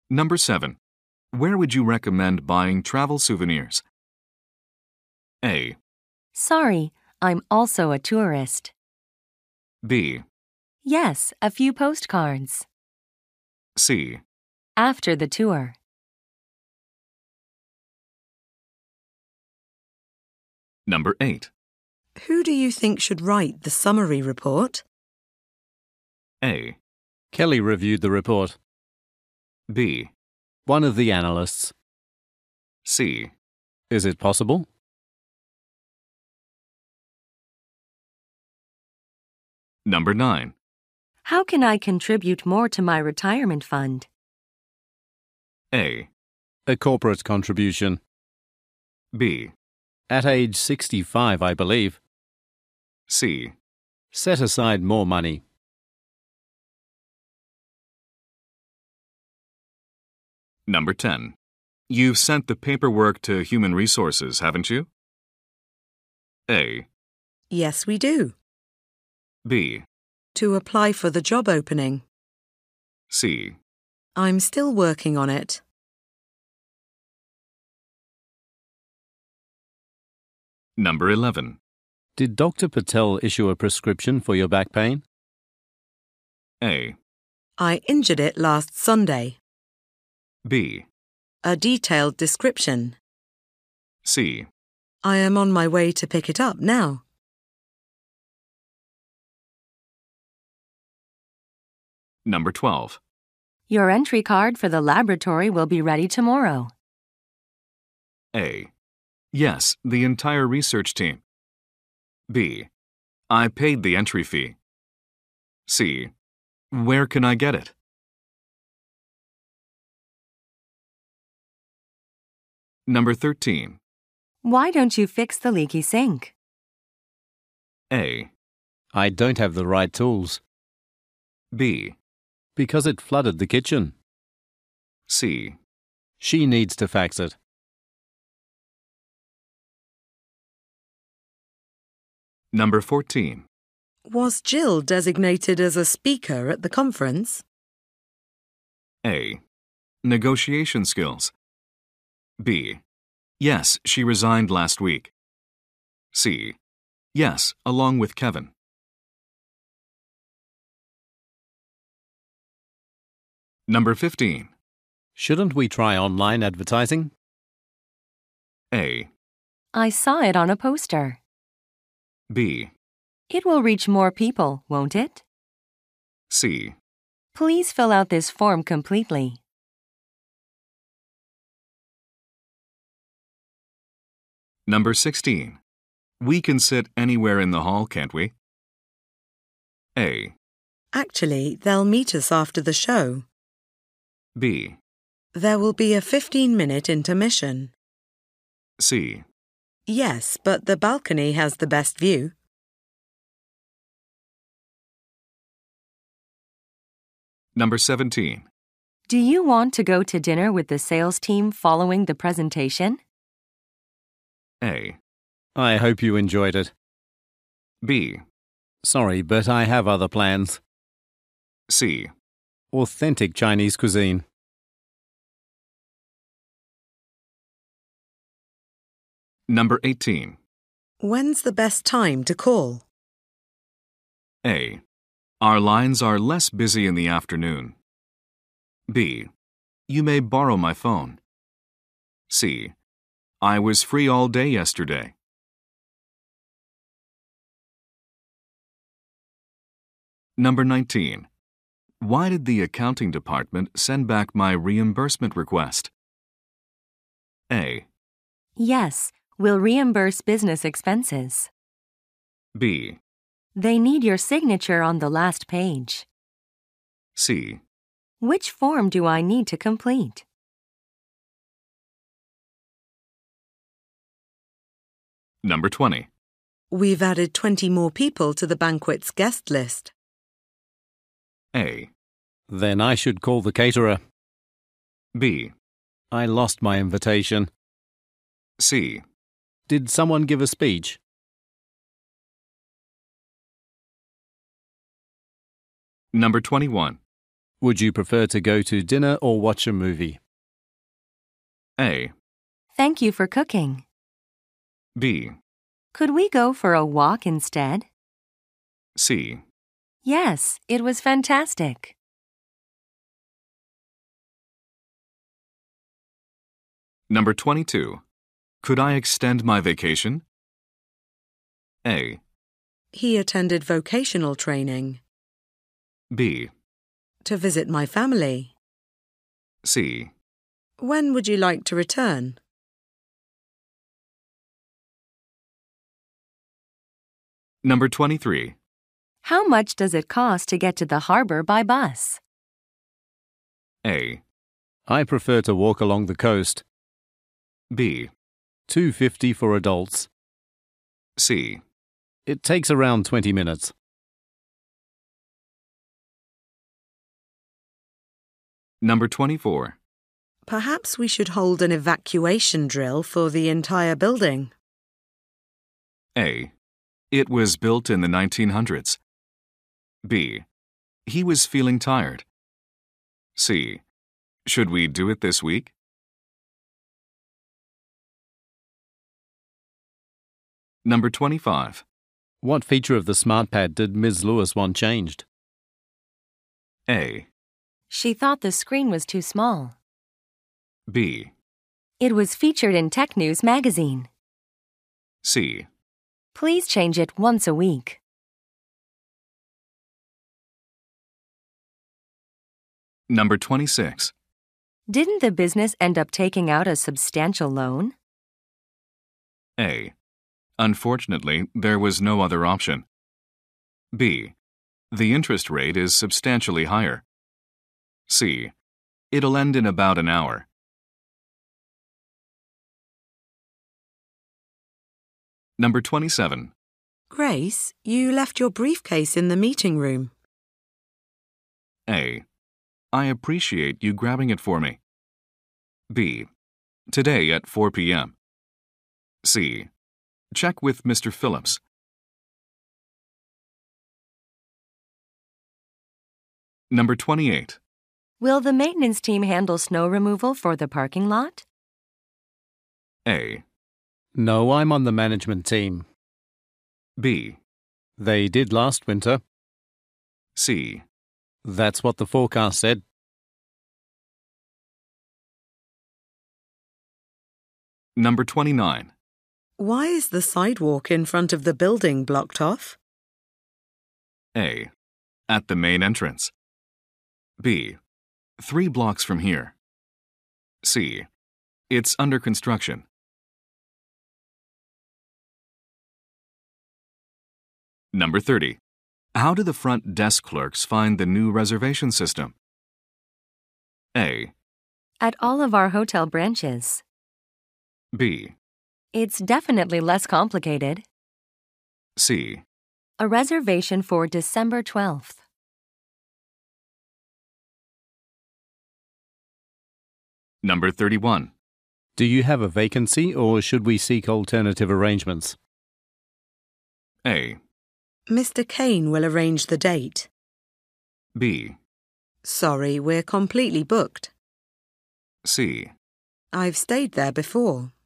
Number 7. Where would you recommend buying travel souvenirs? A. Sorry, I'm also a tourist. B. Yes, a few postcards. C. After the tour. Number 8. Who do you think should write the summary report? A. Kelly reviewed the report. B. One of the analysts. C. Is it possible? Number 9. How can I contribute more to my retirement fund? A. A corporate contribution. B. At age 65, I believe. C. Set aside more money. Number 10. You've sent the paperwork to Human Resources, haven't you? A. Yes, we do. B. To apply for the job opening. C. I'm still working on it. Number 11. Did Dr. Patel issue a prescription for your back pain? A. I injured it last Sunday. B. A detailed description. C. I am on my way to pick it up now. Number 12. Your entry card for the laboratory will be ready tomorrow. A. Yes, the entire research team. B. I paid the entry fee. C. Where can I get it? Number 13. Why don't you fix the leaky sink? A. I don't have the right tools. B. Because it flooded the kitchen. C. She needs to fax it. Number 14. Was Jill designated as a speaker at the conference? A. Negotiation skills. B. Yes, she resigned last week. C. Yes, along with Kevin. Number 15. Shouldn't we try online advertising? A. I saw it on a poster. B. It will reach more people, won't it? C. Please fill out this form completely. Number 16. We can sit anywhere in the hall, can't we? A. Actually, they'll meet us after the show. B. There will be a 15-minute intermission. C. Yes, but the balcony has the best view. Number 17. Do you want to go to dinner with the sales team following the presentation? A. I hope you enjoyed it. B. Sorry, but I have other plans. C. Authentic Chinese cuisine. Number 18. When's the best time to call? A. Our lines are less busy in the afternoon. B. You may borrow my phone. C. I was free all day yesterday. Number 19. Why did the accounting department send back my reimbursement request? A. Yes, we'll reimburse business expenses. B. They need your signature on the last page. C. Which form do I need to complete? Number 20. We've added 20 more people to the banquet's guest list. A. Then I should call the caterer. B. I lost my invitation. C. Did someone give a speech? Number 21. Would you prefer to go to dinner or watch a movie? A. Thank you for cooking. B. Could we go for a walk instead? C. Yes, it was fantastic. Number 22. Could I extend my vacation? A. He attended vocational training. B. To visit my family. C. When would you like to return? Number 23. How much does it cost to get to the harbor by bus? A. I prefer to walk along the coast. B. $2.50 for adults. C. It takes around 20 minutes. Number 24. Perhaps we should hold an evacuation drill for the entire building. A. It was built in the 1900s. B. He was feeling tired. C. Should we do it this week? Number 25. What feature of the SmartPad did Ms. Lewis want changed? A. She thought the screen was too small. B. It was featured in Tech News magazine. C. Please change it once a week. Number 26. Didn't the business end up taking out a substantial loan? A. Unfortunately, there was no other option. B. The interest rate is substantially higher. C. It'll end in about an hour. Number 27. Grace, you left your briefcase in the meeting room. A. I appreciate you grabbing it for me. B. Today at 4 p.m. C. Check with Mr. Phillips. Number 28. Will the maintenance team handle snow removal for the parking lot? A. No, I'm on the management team. B. They did last winter. C. That's what the forecast said. Number 29. Why is the sidewalk in front of the building blocked off? A. At the main entrance. B. 3 blocks from here. C. It's under construction. Number 30. How do the front desk clerks find the new reservation system? A. At all of our hotel branches. B. It's definitely less complicated. C. A reservation for December 12th. Number 31. Do you have a vacancy or should we seek alternative arrangements? A. Mr. Kane will arrange the date. B. Sorry, we're completely booked. C. I've stayed there before.